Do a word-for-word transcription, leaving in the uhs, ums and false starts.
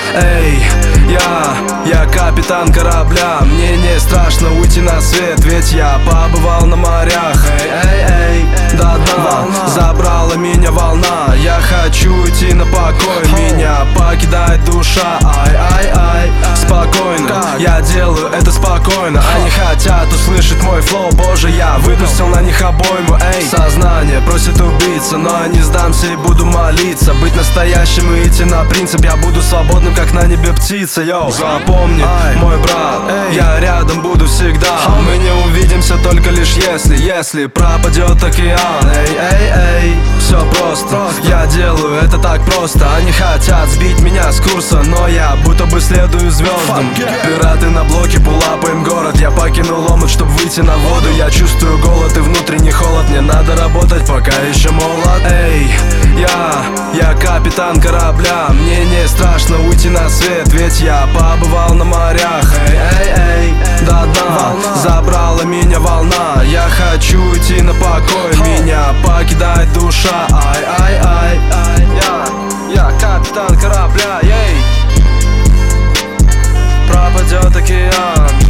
Эй, я, я капитан корабля. Мне не страшно уйти на свет, ведь я побывал на морях. Эй, эй, эй, до дна забрала меня волна. Я хочу уйти на покой, меня покидает душа. Ай, ай, ай, спокойно, я делаю это спокойно. Они хотят услышать мой флоу, боже, я выпустил на них обойму. Эй, сознание просит убиться, но я не сдамся и буду молиться. Быть настоящим и идти на принцип, я буду свободным, как на небе птица. Йоу, запомни, мой брат, я рядом буду всегда. Мы не увидимся только лишь если, если пропадет океан. Эй, эй, эй, все просто, я делаю это так просто. Они хотят сбить меня с курса, но я будто бы следую звездам. Пираты на блоке, пулапаем город. Я покинул омут, чтобы выйти на воду. Я чувствую голод и внутренний холод. Мне надо работать, пока еще молод. Эй, я, я капитан корабля. Мне не страшно уйти на свет, ведь я побывал на морях. Эй, эй, эй, до дна забрала меня волна. Я хочу уйти на покой, меня покидает душа. Ай, ай, ай, ай, я, я капитан корабля, ей. Пропадет океан.